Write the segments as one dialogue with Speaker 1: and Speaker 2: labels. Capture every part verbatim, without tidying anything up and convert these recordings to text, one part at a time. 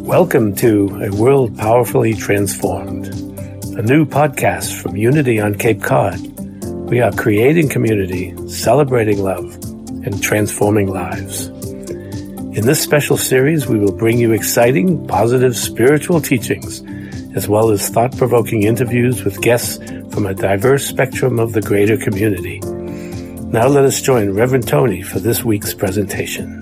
Speaker 1: Welcome to A World Powerfully Transformed, a new podcast from Unity on Cape Cod. We are creating community, celebrating love, and transforming lives. In this special series, we will bring you exciting, positive spiritual teachings, as well as thought-provoking interviews with guests from a diverse spectrum of the greater community. Now let us join Reverend Tony for this week's presentation.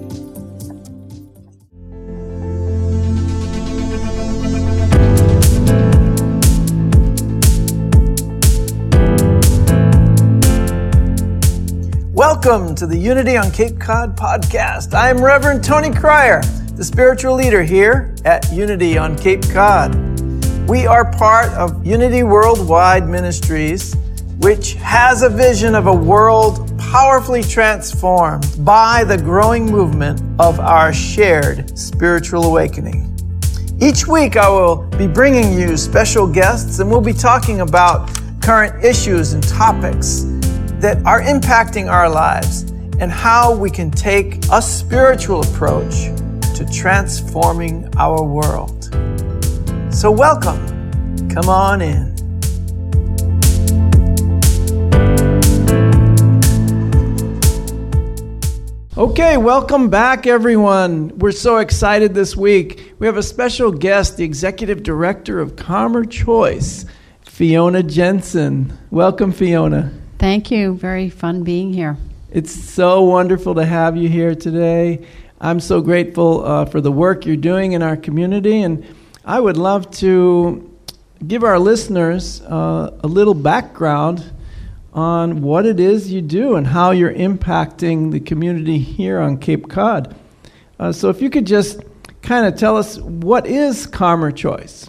Speaker 2: Welcome to the Unity on Cape Cod podcast. I'm Reverend Tony Cryer, the spiritual leader here at Unity on Cape Cod. We are part of Unity Worldwide Ministries, which has a vision of a world powerfully transformed by the growing movement of our shared spiritual awakening. Each week I will be bringing you special guests, and we'll be talking about current issues and topics that are impacting our lives and how we can take a spiritual approach to transforming our world. So welcome. Come on in. Okay, welcome back, everyone. We're so excited this week. We have a special guest, the Executive Director of Calmer Choice, Fiona Jensen. Welcome, Fiona.
Speaker 3: Thank you. Very fun being here.
Speaker 2: It's so wonderful to have you here today. I'm so grateful uh, for the work you're doing in our community, and I would love to give our listeners uh, a little background on what it is you do and how you're impacting the community here on Cape Cod. Uh, so if you could just kind of tell us, what is Calmer Choice?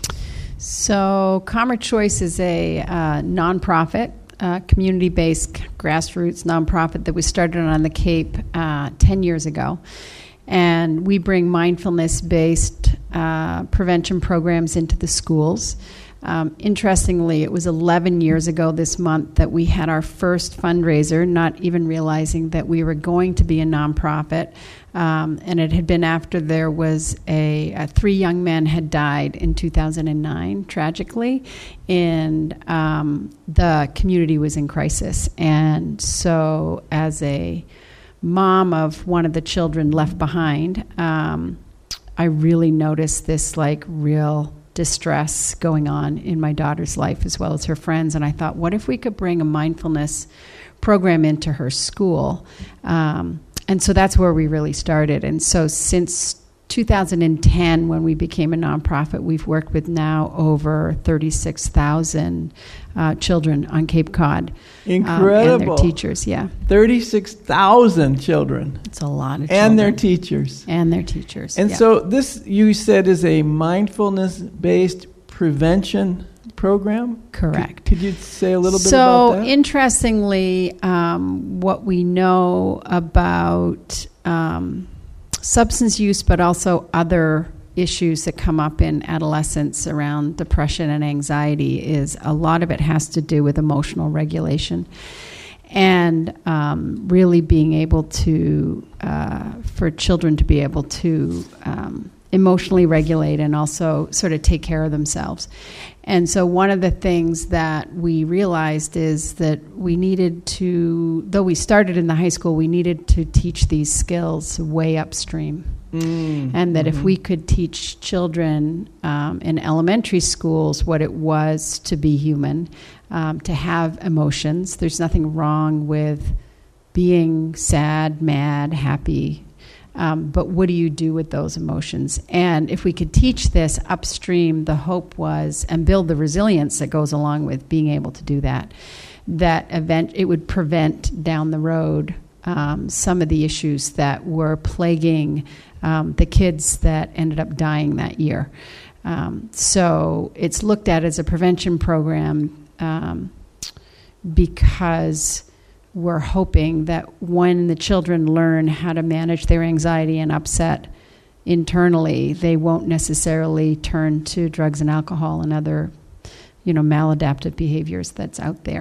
Speaker 3: So Calmer Choice is a uh, nonprofit, uh, community-based grassroots nonprofit that was started on the Cape uh, ten years ago. And we bring mindfulness-based uh, prevention programs into the schools. Um, interestingly, it was eleven years ago this month that we had our first fundraiser, not even realizing that we were going to be a nonprofit. Um, and it had been after there was a, a three young men had died in two thousand nine, tragically, and um, the community was in crisis. And so as a mom of one of the children left behind, um, I really noticed this like real distress going on in my daughter's life as well as her friends. And I thought, what if we could bring a mindfulness program into her school? Um, and so that's where we really started. And so since two thousand ten, when we became a nonprofit, we've worked with now over thirty-six thousand uh, children on Cape Cod.
Speaker 2: Incredible.
Speaker 3: Um, and their teachers, yeah.
Speaker 2: thirty-six thousand children.
Speaker 3: It's a lot of children.
Speaker 2: And their teachers.
Speaker 3: And their teachers,
Speaker 2: And
Speaker 3: yeah.
Speaker 2: so this, you said, is a mindfulness-based prevention program?
Speaker 3: Correct.
Speaker 2: Could, could you say a little bit
Speaker 3: so,
Speaker 2: about that?
Speaker 3: So, interestingly, um, what we know about um, substance use, but also other issues that come up in adolescence around depression and anxiety, is a lot of it has to do with emotional regulation. And um, really being able to, uh, for children to be able to um, emotionally regulate and also sort of take care of themselves. And so one of the things that we realized is that we needed to, though we started in the high school, we needed to teach these skills way upstream. Mm, and that mm-hmm. if we could teach children um, in elementary schools what it was to be human, um, to have emotions. There's nothing wrong with being sad, mad, happy, um, but what do you do with those emotions? And if we could teach this upstream, the hope was, and build the resilience that goes along with being able to do that, that event it would prevent down the road um, some of the issues that were plaguing um, the kids that ended up dying that year. Um, so it's looked at as a prevention program um, because we're hoping that when the children learn how to manage their anxiety and upset internally, they won't necessarily turn to drugs and alcohol and other, you know, maladaptive behaviors that's out there.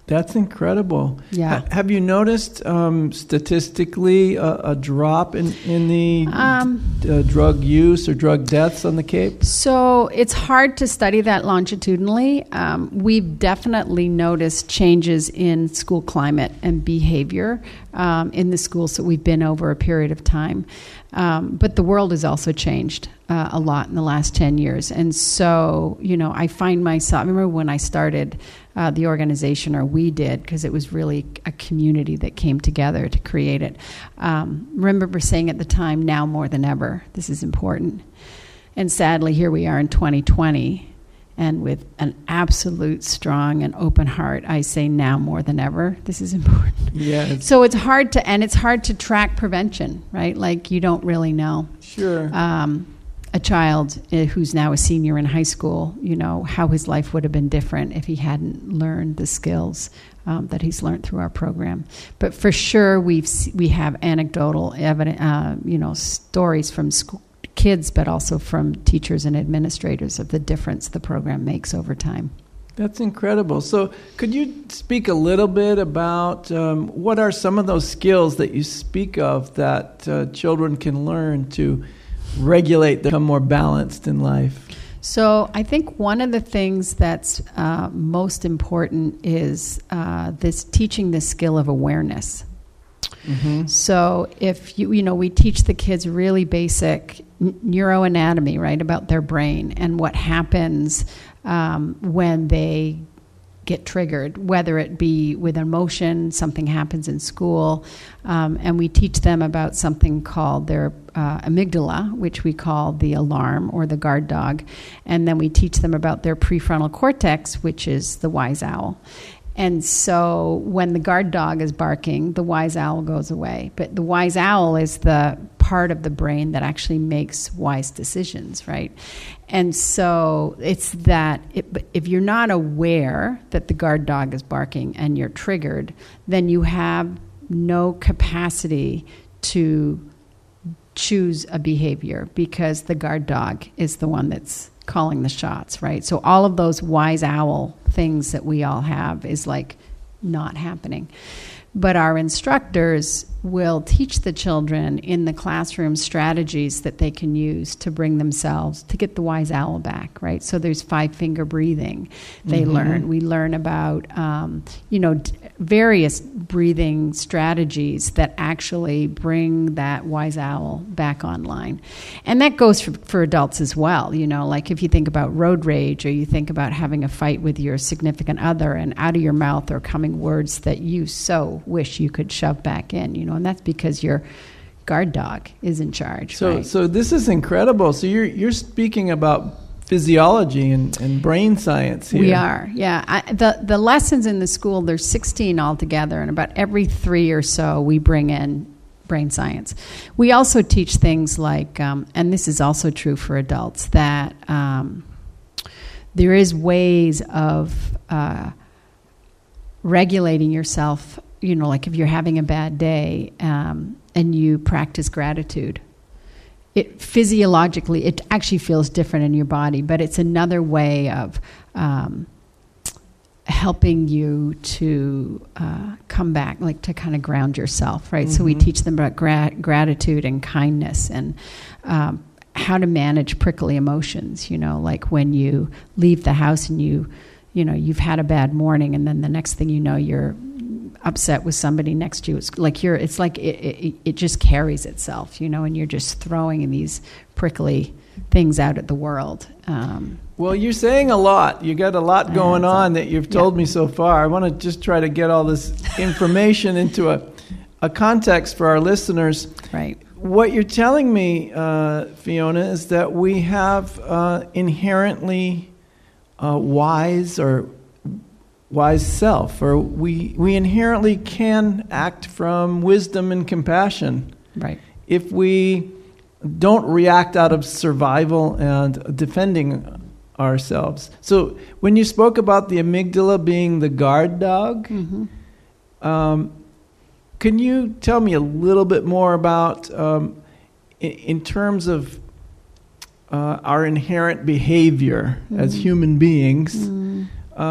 Speaker 2: That's incredible.
Speaker 3: Yeah.
Speaker 2: Ha- have you noticed um, statistically a, a drop in, in the
Speaker 3: Um,
Speaker 2: uh, drug use or drug deaths on the Cape?
Speaker 3: So it's hard to study that longitudinally. Um, we've definitely noticed changes in school climate and behavior um, in the schools that we've been over a period of time. Um, but the world has also changed uh, a lot in the last ten years. And so, you know, I find myself, I remember when I started uh, the organization, or we did, because it was really a community that came together to create it. Um, remember saying at the time, now more than ever, this is important. And sadly, here we are in twenty twenty, and with an absolute strong and open heart, I say now more than ever, this is important.
Speaker 2: Yeah. It's,
Speaker 3: So it's hard to, and it's hard to track prevention, right? Like you don't really know.
Speaker 2: sure.
Speaker 3: Um, a child uh, who's now a senior in high school, you know, how his life would have been different if he hadn't learned the skills um, that he's learned through our program. But for sure, we've s- we have anecdotal evidence, uh, you know, stories from school kids, but also from teachers and administrators of the difference the program makes over time.
Speaker 2: That's incredible. So could you speak a little bit about um, what are some of those skills that you speak of that uh, children can learn to regulate, become more balanced in life?
Speaker 3: So I think one of the things that's uh, most important is uh, this teaching the skill of awareness.
Speaker 2: Mm-hmm.
Speaker 3: So if you, you know, we teach the kids really basic n- neuroanatomy, right, about their brain and what happens um, when they get triggered, whether it be with emotion, something happens in school, um, and we teach them about something called their uh, amygdala, which we call the alarm or the guard dog, and then we teach them about their prefrontal cortex, which is the wise owl. And so when the guard dog is barking, the wise owl goes away. But the wise owl is the part of the brain that actually makes wise decisions, right? And so it's that it, if you're not aware that the guard dog is barking and you're triggered, then you have no capacity to choose a behavior because the guard dog is the one that's calling the shots, right? So all of those wise owl things that we all have is like not happening. But our instructors will teach the children in the classroom strategies that they can use to bring themselves, to get the wise owl back, right? So there's five finger breathing they mm-hmm. learn. We learn about, um, you know, d- various breathing strategies that actually bring that wise owl back online. And that goes for, for adults as well, you know, like if you think about road rage or you think about having a fight with your significant other and out of your mouth are coming words that you so wish you could shove back in, you know, and that's because your guard dog is in charge.
Speaker 2: So,
Speaker 3: right?
Speaker 2: so this is incredible. So you're you're speaking about physiology and, and brain science here.
Speaker 3: We are, yeah. I, the the lessons in the school, there's sixteen altogether, and about every three or so we bring in brain science. We also teach things like, um, and this is also true for adults, that um, there is ways of uh, regulating yourself. You know, like if you're having a bad day um, and you practice gratitude, it physiologically, it actually feels different in your body, but it's another way of um, helping you to uh, come back, like to kind of ground yourself, right? Mm-hmm. So we teach them about gra- gratitude and kindness and um, how to manage prickly emotions, you know, like when you leave the house and you, you know, you've had a bad morning and then the next thing you know, you're upset with somebody next to you. It's like you're, it's like it, it, it just carries itself, you know, and you're just throwing these prickly things out at the world. Um,
Speaker 2: well, you're saying a lot. You got a lot going uh, on that you've told yeah. me so far. I want to just try to get all this information into a, a context for our listeners.
Speaker 3: Right.
Speaker 2: What you're telling me, uh, Fiona, is that we have uh, inherently uh, wise or wise self, or we we inherently can act from wisdom and compassion.
Speaker 3: Right.
Speaker 2: If we don't react out of survival and defending ourselves. So when you spoke about the amygdala being the guard dog, mm-hmm. um, can you tell me a little bit more about, um, in, in terms of uh, our inherent behavior mm-hmm. as human beings, mm-hmm. uh,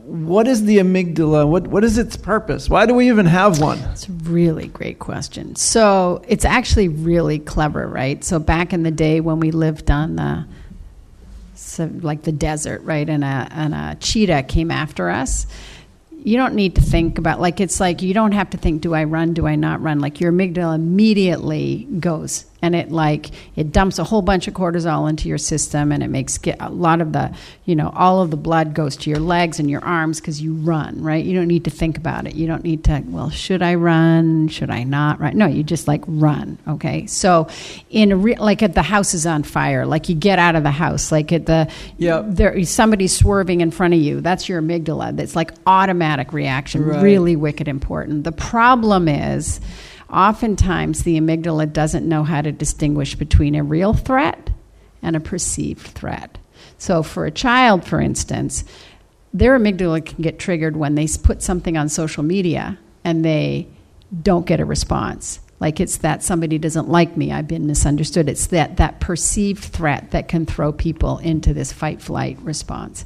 Speaker 2: what is the amygdala? What What is its purpose? Why do we even have one?
Speaker 3: It's a really great question. So it's actually really clever, right? So back in the day when we lived on the, so like the desert, right, and a, and a cheetah came after us, you don't need to think about, like, it's like you don't have to think, do I run, do I not run? Like your amygdala immediately goes, and it like, it dumps a whole bunch of cortisol into your system, and it makes get a lot of the, you know, all of the blood goes to your legs and your arms because you run, right? You don't need to think about it. You don't need to, well, should I run? Should I not run? No, you just like run, okay? So in a re- like if the house is on fire, like you get out of the house, like at the,
Speaker 2: Yep.
Speaker 3: there somebody's swerving in front of you, that's your amygdala. That's like automatic reaction,
Speaker 2: Right.
Speaker 3: really wicked important. The problem is, oftentimes the amygdala doesn't know how to distinguish between a real threat and a perceived threat. So for a child, for instance, their amygdala can get triggered when they put something on social media and they don't get a response. Like it's that somebody doesn't like me, I've been misunderstood. It's that, that perceived threat that can throw people into this fight-flight response.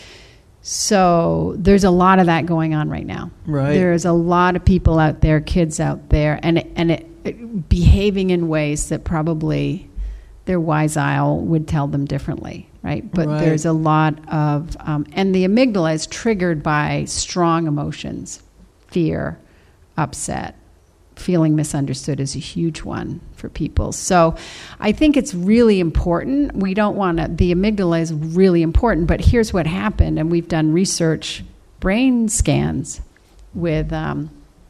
Speaker 3: So there's a lot of that going on right now.
Speaker 2: Right.
Speaker 3: There's a lot of people out there, kids out there, and it, and it, it behaving in ways that probably their wise owl would tell them differently, right? But
Speaker 2: Right.
Speaker 3: there's a lot of, um, and the amygdala is triggered by strong emotions, fear, upset. Feeling misunderstood is a huge one for people. So I think it's really important. We don't want to, the amygdala is really important, but here's what happened, and we've done research, brain scans with um,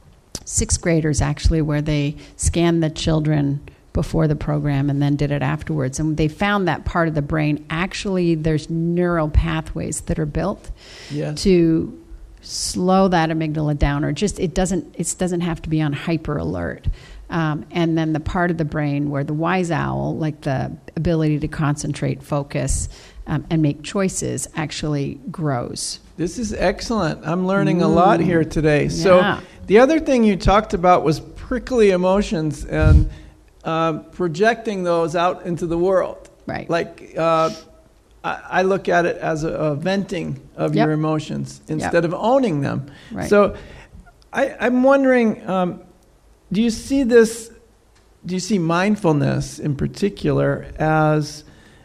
Speaker 3: sixth graders actually, where they scanned the children before the program and then did it afterwards. And they found that part of the brain, actually there's neural pathways that are built
Speaker 2: Yes.
Speaker 3: to slow that amygdala down, or just it doesn't it doesn't have to be on hyper alert. Um, and then the part of the brain where the wise owl, like the ability to concentrate, focus, um, and make choices, actually grows.
Speaker 2: This is excellent. I'm learning a lot here today. So
Speaker 3: Yeah.
Speaker 2: the other thing you talked about was prickly emotions and uh, projecting those out into the world.
Speaker 3: Right.
Speaker 2: Like uh, I, I look at it as a, a venting of
Speaker 3: Yep.
Speaker 2: your emotions instead
Speaker 3: Yep.
Speaker 2: of owning them.
Speaker 3: Right.
Speaker 2: So I, I'm wondering, um, do you see this, do you see mindfulness in particular as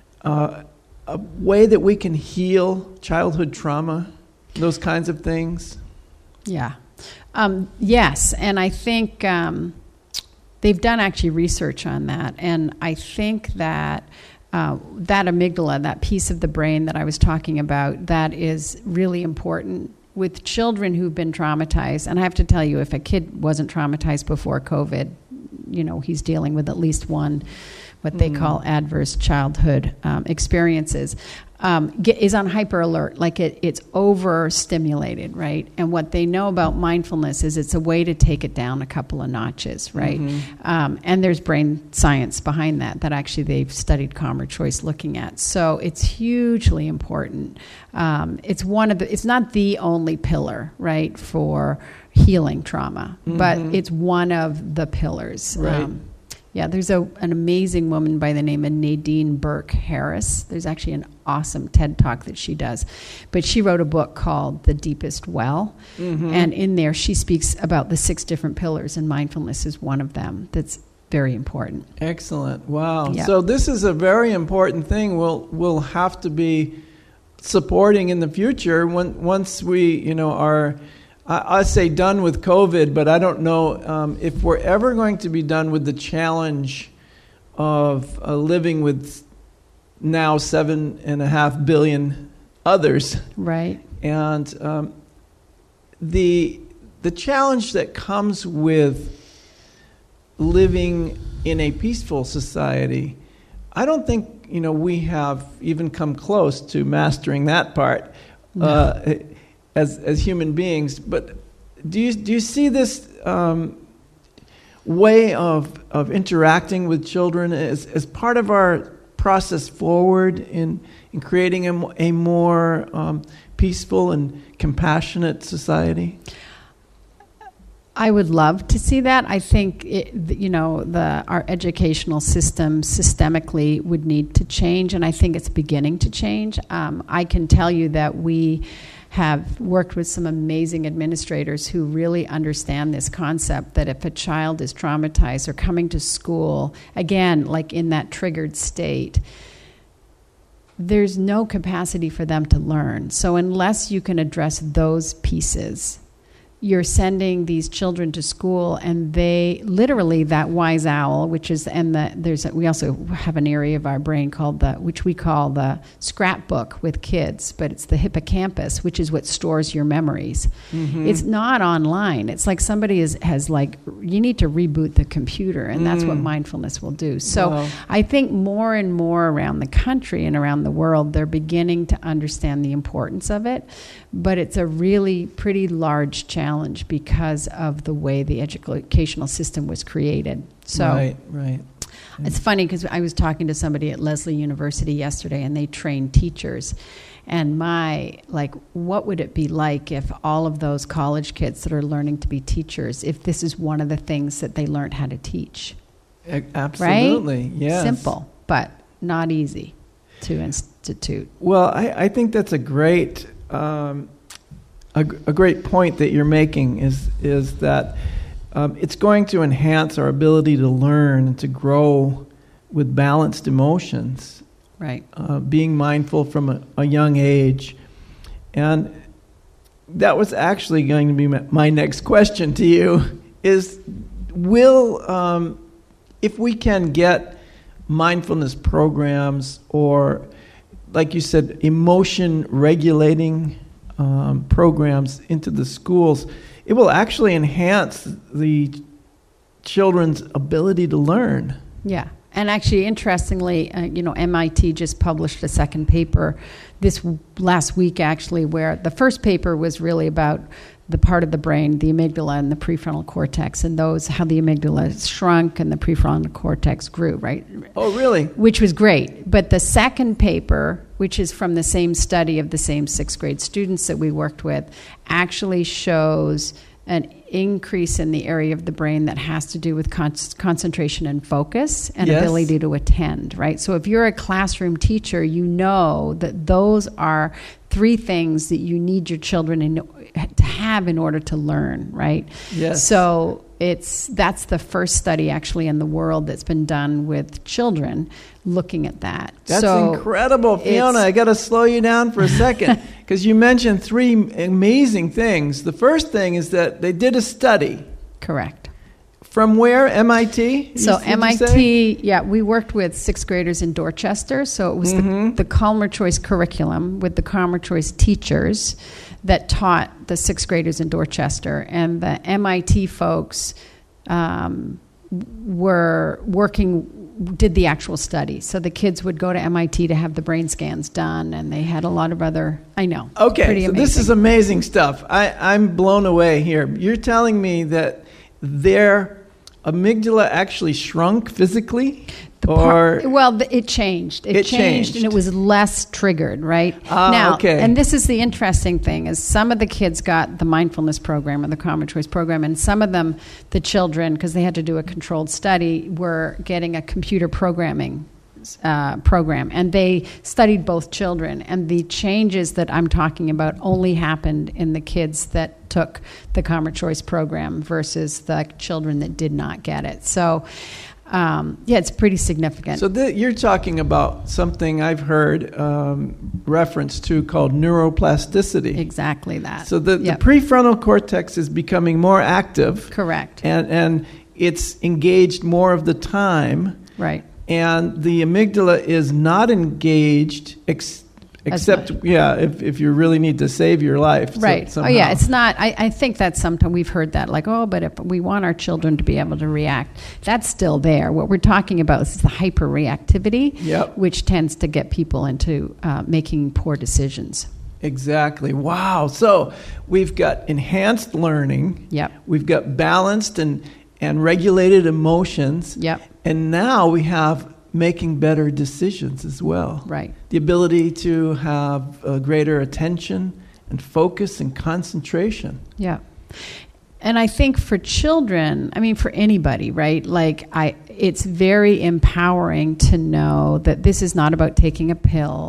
Speaker 2: uh, a way that we can heal childhood trauma, those kinds of things?
Speaker 3: Yeah. Um, yes, and I think um, they've done actually research on that, and I think that uh, that amygdala, that piece of the brain that I was talking about, that is really important with children who've been traumatized. And I have to tell you, if a kid wasn't traumatized before COVID, you know, he's dealing with at least one, what they mm. call adverse childhood um, experiences, um, get, is on hyper alert, like it, it's overstimulated, right? And what they know about mindfulness is it's a way to take it down a couple of notches, right? Mm-hmm. Um, and there's brain science behind that, that actually they've studied Calmer Choice looking at. So it's hugely important. Um, it's one of the, it's not the only pillar, right, for healing trauma, mm-hmm. but it's one of the pillars.
Speaker 2: Right.
Speaker 3: Um, Yeah, there's a an amazing woman by the name of Nadine Burke Harris. There's actually an awesome TED Talk that she does. But she wrote a book called The Deepest Well. Mm-hmm. And in there, she speaks about the six different pillars, and mindfulness is one of them that's very important.
Speaker 2: Excellent. Wow.
Speaker 3: Yeah.
Speaker 2: So this is a very important thing we'll, we'll have to be supporting in the future when, once we, you know, are... I say done with COVID, but I don't know um, if we're ever going to be done with the challenge of uh, living with now seven and a half billion others.
Speaker 3: Right.
Speaker 2: And um, the the challenge that comes with living in a peaceful society, I don't think, you know, we have even come close to mastering that part. No. Uh, As as human beings, but do you do you see this um, way of of interacting with children as as part of our process forward in in creating a, a more um, peaceful and compassionate society?
Speaker 3: I would love to see that. I think it, you know the our educational system systemically would need to change, and I think it's beginning to change. Um, I can tell you that we have worked with some amazing administrators who really understand this concept that if a child is traumatized or coming to school, again, like in that triggered state, there's no capacity for them to learn. So unless you can address those pieces, you're sending these children to school, and they literally, that wise owl, which is, and the, there's a, we also have an area of our brain called the, which we call the scrapbook with kids, but it's the hippocampus, which is what stores your memories. Mm-hmm. It's not online. It's like somebody is, has like, you need to reboot the computer, and mm. that's what mindfulness will do. So wow. I think more and more around the country and around the world, they're beginning to understand the importance of it, but it's a really pretty large challenge. Challenge because of the way the educational system was created. So
Speaker 2: right, right.
Speaker 3: It's funny because I was talking to somebody at Lesley University yesterday, and they train teachers. And my, like, what would it be like if all of those college kids that are learning to be teachers, if this is one of the things that they learned how to teach?
Speaker 2: Absolutely,
Speaker 3: right?
Speaker 2: yes.
Speaker 3: Simple, but not easy to institute.
Speaker 2: Well, I, I think that's a great... Um, A, a great point that you're making is is that um, it's going to enhance our ability to learn and to grow with balanced emotions.
Speaker 3: Right.
Speaker 2: Uh, being mindful from a, a young age. And that was actually going to be my, my next question to you is, will, um, if we can get mindfulness programs or, like you said, emotion regulating Um, programs into the schools, it will actually enhance the children's ability to learn.
Speaker 3: Yeah. And actually, interestingly, uh, you know, M I T just published a second paper this w- last week, actually, where the first paper was really about the part of the brain, the amygdala and the prefrontal cortex, and those, how the amygdala shrunk and the prefrontal cortex grew, right?
Speaker 2: Oh, really?
Speaker 3: Which was great. But the second paper, which is from the same study of the same sixth grade students that we worked with, actually shows an increase in the area of the brain that has to do with con- concentration and focus and
Speaker 2: yes.
Speaker 3: ability to attend, right? So if you're a classroom teacher, you know that those are three things that you need your children in, to have in order to learn, right?
Speaker 2: Yes.
Speaker 3: So it's that's the first study actually in the world that's been done with children looking at that.
Speaker 2: That's
Speaker 3: so
Speaker 2: incredible. Fiona, I got to slow you down for a second because you mentioned three amazing things. The first thing is that they did a study.
Speaker 3: Correct.
Speaker 2: From where? M I T?
Speaker 3: So
Speaker 2: you,
Speaker 3: M I T, yeah, we worked with sixth graders in Dorchester. So it was mm-hmm. the, the Calmer Choice curriculum with the Calmer Choice teachers that taught the sixth graders in Dorchester. And the M I T folks um, were working, did the actual study. So the kids would go to M I T to have the brain scans done, and they had a lot of other, I know.
Speaker 2: Okay,
Speaker 3: pretty
Speaker 2: so
Speaker 3: amazing.
Speaker 2: This is amazing stuff. I, I'm blown away here. You're telling me that their amygdala actually shrunk physically?
Speaker 3: The
Speaker 2: or
Speaker 3: part, well, it changed. It,
Speaker 2: it
Speaker 3: changed,
Speaker 2: changed,
Speaker 3: and it was less triggered, right?
Speaker 2: Ah,
Speaker 3: now,
Speaker 2: okay.
Speaker 3: And this is the interesting thing: is some of the kids got the mindfulness program or the Calmer Choice program, and some of them, the children, because they had to do a controlled study, were getting a computer programming uh, program, and they studied both children. And the changes that I'm talking about only happened in the kids that took the Calmer Choice program versus the children that did not get it. So. Um, yeah, it's pretty significant.
Speaker 2: So th- you're talking about something I've heard um, reference to called neuroplasticity.
Speaker 3: Exactly that.
Speaker 2: So the,
Speaker 3: yep.
Speaker 2: the prefrontal cortex is becoming more active.
Speaker 3: Correct.
Speaker 2: And, and it's engaged more of the time.
Speaker 3: Right.
Speaker 2: And the amygdala is not engaged ex- except, yeah, if, if you really need to save your life.
Speaker 3: Right.
Speaker 2: So,
Speaker 3: oh, yeah, it's not, I, I think that sometimes we've heard that, like, oh, but if we want our children to be able to react, that's still there. What we're talking about is the hyperreactivity,
Speaker 2: yep.
Speaker 3: which tends to get people into uh, making poor decisions.
Speaker 2: Exactly. Wow. So we've got enhanced learning.
Speaker 3: Yep.
Speaker 2: We've got balanced and, and regulated emotions.
Speaker 3: Yep.
Speaker 2: And now we have making better decisions as well.
Speaker 3: Right.
Speaker 2: The ability to have uh, greater attention and focus and concentration.
Speaker 3: Yeah. And I think for children, I mean, for anybody, right? Like, I, it's very empowering to know that this is not about taking a pill.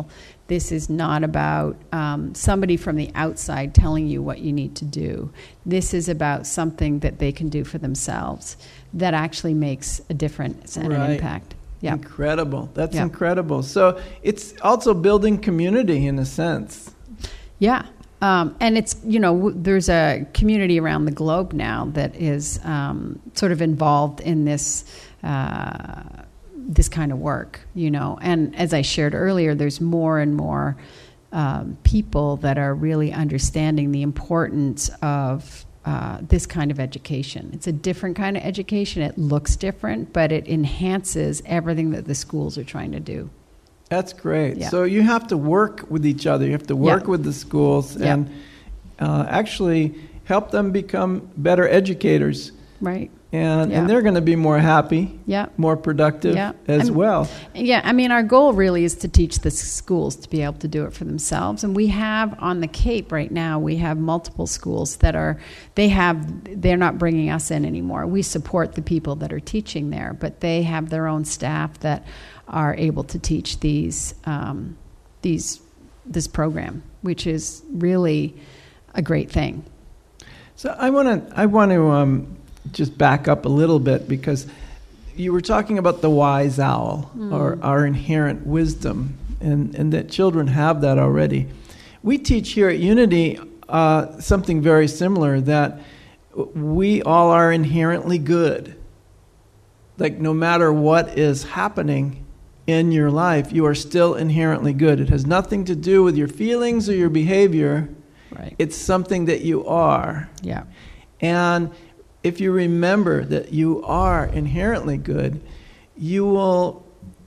Speaker 3: This is not about um, somebody from the outside telling you what you need to do. This is about something that they can do for themselves that actually makes a difference and
Speaker 2: Right.
Speaker 3: an impact. Yeah.
Speaker 2: Incredible. That's
Speaker 3: Yeah.
Speaker 2: incredible. So it's also building community in a sense.
Speaker 3: Yeah. Um, and it's, you know, w- there's a community around the globe now that is um, sort of involved in this uh, this kind of work, you know. And as I shared earlier, there's more and more um, people that are really understanding the importance of uh, this kind of education. It's a different kind of education. It looks different, but it enhances everything that the schools are trying to do.
Speaker 2: That's great.
Speaker 3: Yeah.
Speaker 2: So you have to work with each other. You have to work
Speaker 3: Yeah.
Speaker 2: with the schools
Speaker 3: Yeah.
Speaker 2: and uh, actually help them become better educators.
Speaker 3: Right.
Speaker 2: And,
Speaker 3: Yeah.
Speaker 2: and they're going to be more happy,
Speaker 3: Yeah.
Speaker 2: more productive
Speaker 3: Yeah.
Speaker 2: as
Speaker 3: I'm-
Speaker 2: well.
Speaker 3: Yeah, I mean, our goal really is to teach the schools to be able to do it for themselves. And we have on the Cape right now, we have multiple schools that are, they have, they're not bringing us in anymore. We support the people that are teaching there, but they have their own staff that are able to teach these, um, these, this program, which is really a great thing.
Speaker 2: So I want to I want to um, just back up a little bit, because you were talking about the wise owl,
Speaker 3: Mm.
Speaker 2: or our inherent wisdom, and, and that children have that already. We teach here at Unity uh, something very similar, that we all are inherently good. Like, no matter what is happening in your life, you are still inherently good. It has nothing to do with your feelings or your behavior.
Speaker 3: Right.
Speaker 2: It's something that you are.
Speaker 3: Yeah.
Speaker 2: And if you remember that you are inherently good, you will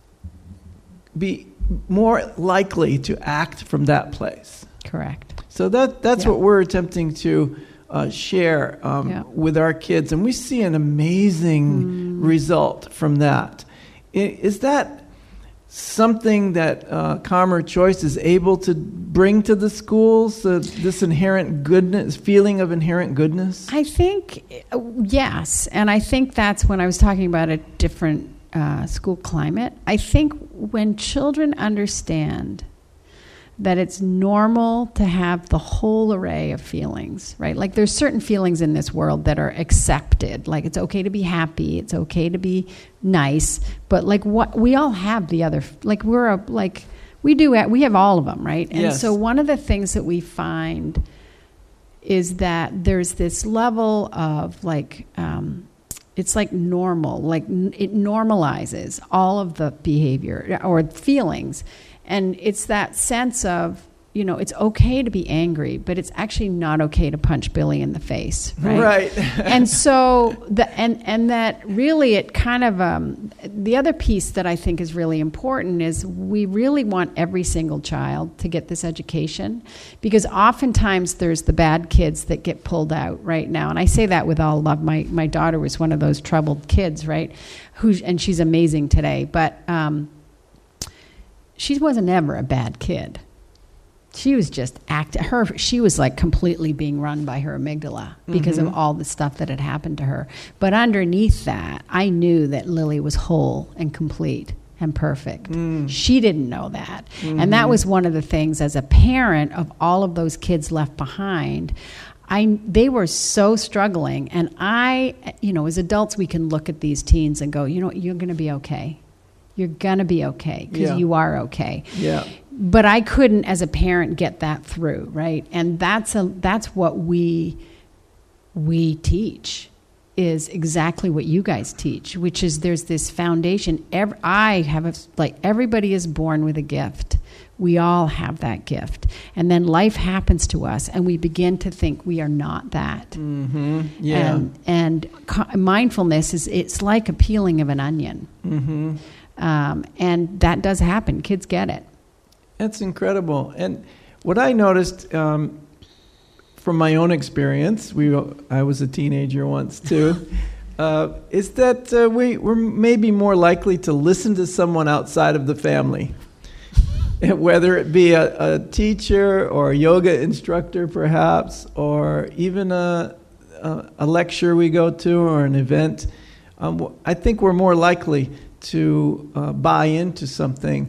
Speaker 2: be more likely to act from that place.
Speaker 3: Correct.
Speaker 2: So that that's
Speaker 3: Yeah.
Speaker 2: what we're attempting to uh, share um,
Speaker 3: Yeah.
Speaker 2: with our kids. And we see an amazing
Speaker 3: Mm.
Speaker 2: result from that. I- Is that something that uh, Calmer Choice is able to bring to the schools, uh, this inherent goodness, feeling of inherent goodness?
Speaker 3: I think, uh, yes. And I think that's when I was talking about a different uh, school climate. I think when children understand that it's normal to have the whole array of feelings, right? Like, there's certain feelings in this world that are accepted. Like, it's okay to be happy, it's okay to be nice, but like, what we all have the other, like, we're a, like, we do, we have all of them, right? And
Speaker 2: Yes.
Speaker 3: so one of the things that we find is that there's this level of like, um, it's like normal, like n- it normalizes all of the behavior or feelings. And it's that sense of, you know, it's okay to be angry, but it's actually not okay to punch Billy in the face, right?
Speaker 2: Right.
Speaker 3: And so, the, and, and that really it kind of, um, the other piece that I think is really important is we really want every single child to get this education, because oftentimes there's the bad kids that get pulled out right now. And I say that with all love. My, my daughter was one of those troubled kids, right? Who, and she's amazing today, but, um, she wasn't ever a bad kid. She was just act her she was like completely being run by her amygdala because
Speaker 2: Mhm.
Speaker 3: of all the stuff that had happened to her. But underneath that, I knew that Lily was whole and complete and perfect.
Speaker 2: Mm.
Speaker 3: She didn't know that.
Speaker 2: Mhm.
Speaker 3: And that was one of the things, as a parent of all of those kids left behind, I, they were so struggling. And I, you know, as adults, we can look at these teens and go, you know what, you're going to be okay. You're going to be okay, because
Speaker 2: Yeah.
Speaker 3: you are okay.
Speaker 2: Yeah.
Speaker 3: But I couldn't, as a parent, get that through, right? And that's a that's what we we teach, is exactly what you guys teach, which is there's this foundation. Every, I have a, like everybody is born with a gift. We all have that gift, and then life happens to us, and we begin to think we are not that.
Speaker 2: Mm-hmm. Yeah.
Speaker 3: And, and co- mindfulness is it's like a peeling of an onion.
Speaker 2: Mm-hmm.
Speaker 3: Um, and that does happen. Kids get it.
Speaker 2: That's incredible. And what I noticed um, from my own experience, we I was a teenager once too, uh, is that uh, we, we're maybe more likely to listen to someone outside of the family. Whether it be a, a teacher or a yoga instructor perhaps, or even a, a, a lecture we go to or an event, um, I think we're more likely to uh, buy into something
Speaker 3: Yeah.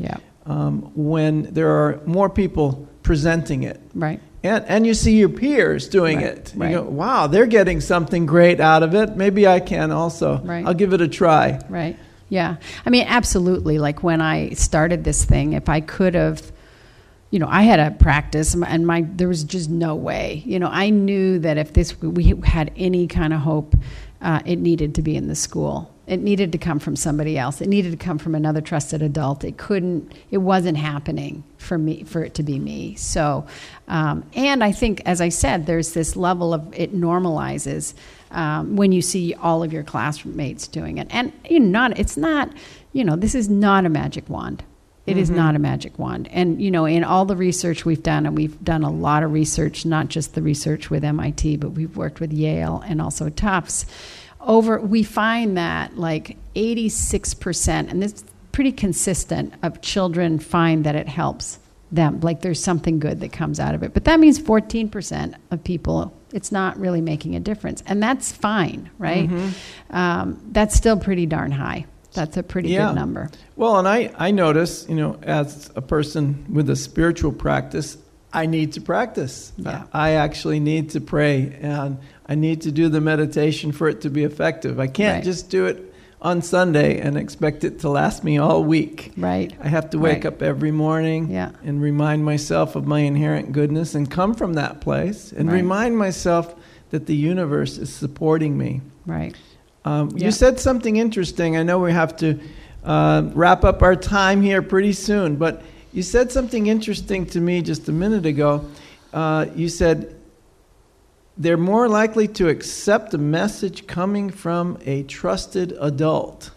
Speaker 2: um, when there are more people presenting it.
Speaker 3: Right.
Speaker 2: And, and you see your peers doing
Speaker 3: Right,
Speaker 2: it. You
Speaker 3: right.
Speaker 2: go, wow, they're getting something great out of it. Maybe I can also.
Speaker 3: Right.
Speaker 2: I'll give it a try.
Speaker 3: Right. Yeah. I mean, absolutely. Like when I started this thing, if I could have, you know, I had a practice and my, there was just no way, you know, I knew that if this, we had any kind of hope, uh, it needed to be in the school. It needed to come from somebody else. It needed to come from another trusted adult. It couldn't, it wasn't happening for me, for it to be me. So, um, and I think, as I said, there's this level of, it normalizes um, when you see all of your classmates doing it. And you know, not, it's not, you know, this is not a magic wand. It mm-hmm. is not a magic wand. And, you know, in all the research we've done, and we've done a lot of research, not just the research with M I T, but we've worked with Yale and also Tufts, over, we find that like eighty-six percent, and this is pretty consistent, of children find that it helps them. Like there's something good that comes out of it. But that means fourteen percent of people, it's not really making a difference. And that's fine, right? Mm-hmm. Um, that's still pretty darn high. That's a pretty
Speaker 2: yeah.
Speaker 3: good number.
Speaker 2: Well, and I, I notice, you know, as a person with a spiritual practice, I need to practice.
Speaker 3: Yeah.
Speaker 2: I actually need to pray, and I need to do the meditation for it to be effective. I can't
Speaker 3: Right.
Speaker 2: just do it on Sunday and expect it to last me all week.
Speaker 3: Right.
Speaker 2: I have to wake
Speaker 3: Right.
Speaker 2: up every morning
Speaker 3: Yeah.
Speaker 2: and remind myself of my inherent goodness and come from that place and
Speaker 3: Right.
Speaker 2: remind myself that the universe is supporting me.
Speaker 3: Right.
Speaker 2: Um,
Speaker 3: Yeah.
Speaker 2: You said something interesting. I know we have to uh, wrap up our time here pretty soon, but you said something interesting to me just a minute ago. Uh, you said they're more likely to accept a message coming from a trusted adult.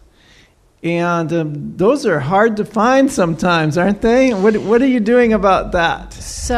Speaker 2: And um, those are hard to find sometimes, aren't they? What What are you doing about that?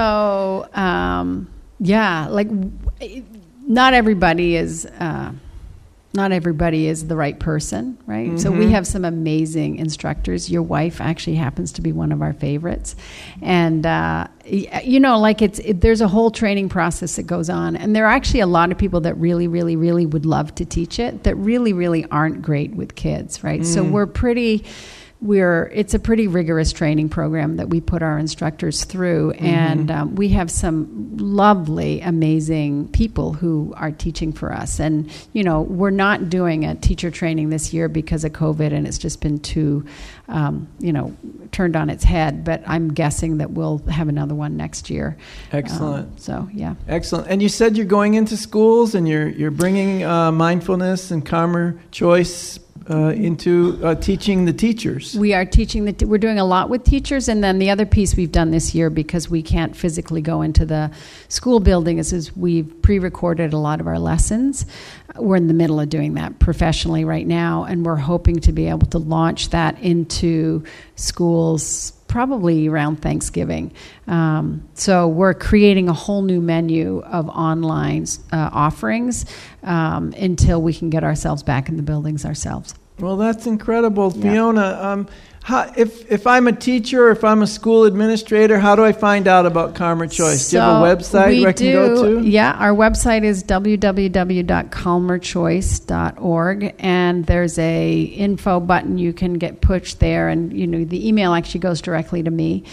Speaker 3: So, um, yeah, like w- not everybody is... Uh, Not everybody is the right person, right? Mm-hmm. So we have some amazing instructors. Your wife actually happens to be one of our favorites. And, uh, you know, like it's it, there's a whole training process that goes on. And there are actually a lot of people that really, really, really would love to teach it that really, really aren't great with kids, right? Mm. So we're pretty... We're it's a pretty rigorous training program that we put our instructors through, mm-hmm. and um, we have some lovely, amazing people who are teaching for us. And you know, we're not doing a teacher training this year because of COVID, and it's just been too, um, you know, turned on its head. But I'm guessing that we'll have another one next year.
Speaker 2: Excellent.
Speaker 3: Um, so yeah,
Speaker 2: excellent. And you said you're going into schools and you're you're bringing uh, mindfulness and calmer choice. Uh, into uh, teaching the teachers.
Speaker 3: We are teaching the. T- we're doing a lot with teachers, and then the other piece we've done this year because we can't physically go into the school building is, is we've pre-recorded a lot of our lessons. We're in the middle of doing that professionally right now, and we're hoping to be able to launch that into schools probably around Thanksgiving. Um, so we're creating a whole new menu of online uh, offerings um, until we can get ourselves back in the buildings ourselves.
Speaker 2: Well, that's incredible.
Speaker 3: Yeah.
Speaker 2: Fiona, um, how, if, if I'm a teacher or if I'm a school administrator, how do I find out about Calmer Choice?
Speaker 3: So
Speaker 2: do you have a website where I can
Speaker 3: do,
Speaker 2: go to?
Speaker 3: Yeah, our website is w w w dot calmer choice dot org, and there's a info button you can get pushed there, and you know the email actually goes directly to me.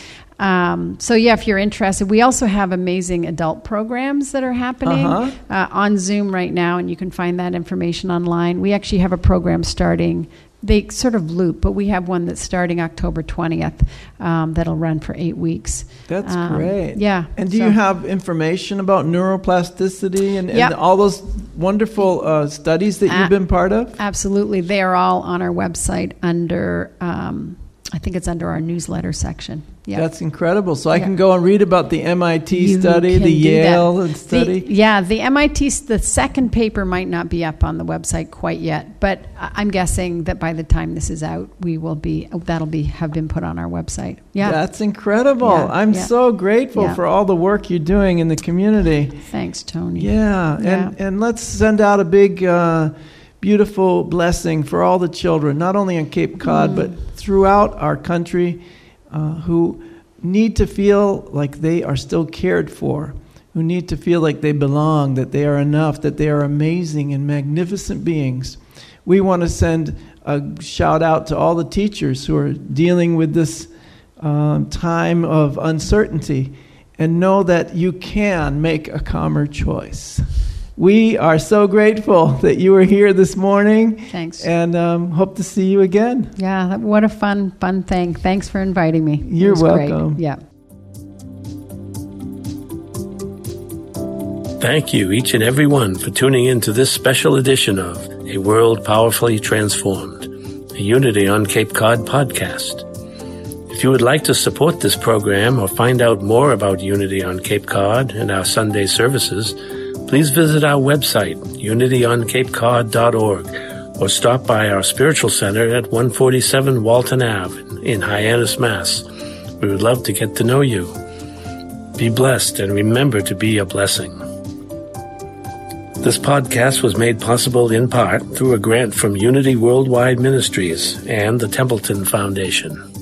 Speaker 3: Um, so yeah, if you're interested, we also have amazing adult programs that are happening
Speaker 2: Uh-huh.
Speaker 3: uh, on Zoom right now, and you can find that information online. We actually have a program starting. They sort of loop, but we have one that's starting October twentieth um, that'll run for eight weeks.
Speaker 2: That's
Speaker 3: um,
Speaker 2: great.
Speaker 3: Yeah.
Speaker 2: And do
Speaker 3: so.
Speaker 2: you have information about neuroplasticity and, and
Speaker 3: Yep.
Speaker 2: all those wonderful uh, studies that you've
Speaker 3: Uh,
Speaker 2: been part of?
Speaker 3: Absolutely. They are all on our website under, um, I think it's under our newsletter section. Yeah.
Speaker 2: That's incredible. So I
Speaker 3: Yeah.
Speaker 2: can go and read about the M I T
Speaker 3: You
Speaker 2: study,
Speaker 3: can
Speaker 2: the
Speaker 3: do
Speaker 2: Yale
Speaker 3: that.
Speaker 2: study.
Speaker 3: The, yeah, the M I T, the second paper might not be up on the website quite yet, but I'm guessing that by the time this is out, we will be, that'll be, have been put on our website. Yeah.
Speaker 2: That's incredible.
Speaker 3: Yeah,
Speaker 2: I'm
Speaker 3: yeah.
Speaker 2: so grateful
Speaker 3: Yeah.
Speaker 2: for all the work you're doing in the community.
Speaker 3: Thanks, Tony.
Speaker 2: Yeah,
Speaker 3: Yeah.
Speaker 2: and and let's send out a big, uh, beautiful blessing for all the children, not only on Cape Cod,
Speaker 3: Mm.
Speaker 2: but throughout our country, uh, who need to feel like they are still cared for, who need to feel like they belong, that they are enough, that they are amazing and magnificent beings. We want to send a shout out to all the teachers who are dealing with this um, time of uncertainty, and know that you can make a calmer choice. We are so grateful that you were here this morning.
Speaker 3: Thanks.
Speaker 2: And um, hope to see you again.
Speaker 3: Yeah, what a fun, fun thing. Thanks for inviting me.
Speaker 2: You're welcome.
Speaker 3: Great. Yeah.
Speaker 1: Thank you, each and every one, for tuning in to this special edition of A World Powerfully Transformed, a Unity on Cape Cod podcast. If you would like to support this program or find out more about Unity on Cape Cod and our Sunday services, please visit our website, unity on cape cod dot org, or stop by our spiritual center at one forty-seven Walton Avenue in Hyannis, Mass. We would love to get to know you. Be blessed and remember to be a blessing. This podcast was made possible in part through a grant from Unity Worldwide Ministries and the Templeton Foundation.